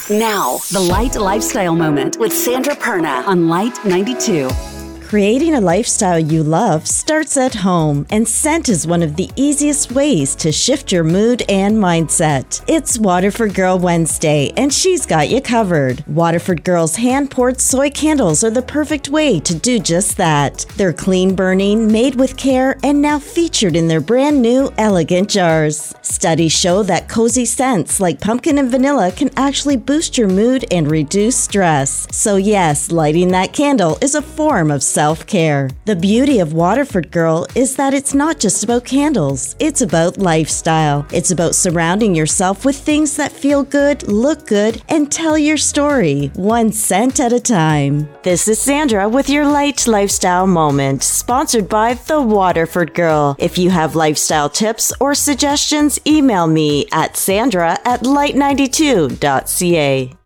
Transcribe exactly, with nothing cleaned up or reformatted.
Now, the Light Lifestyle Moment with Sandra Perna on Light ninety-two. Creating a lifestyle you love starts at home, and scent is one of the easiest ways to shift your mood and mindset. It's Waterford Girl Wednesday, and she's got you covered. Waterford Girl's hand-poured soy candles are the perfect way to do just that. They're clean burning, made with care, and now featured in their brand new elegant jars. Studies show that cozy scents like pumpkin and vanilla can actually boost your mood and reduce stress. So yes, lighting that candle is a form of self-care. The beauty of Waterford Girl is that it's not just about candles. It's about lifestyle. It's about surrounding yourself with things that feel good, look good, and tell your story, one scent at a time. This is Sandra with your Light Lifestyle Moment, sponsored by The Waterford Girl. If you have lifestyle tips or suggestions, email me at sandra at light ninety-two dot c a.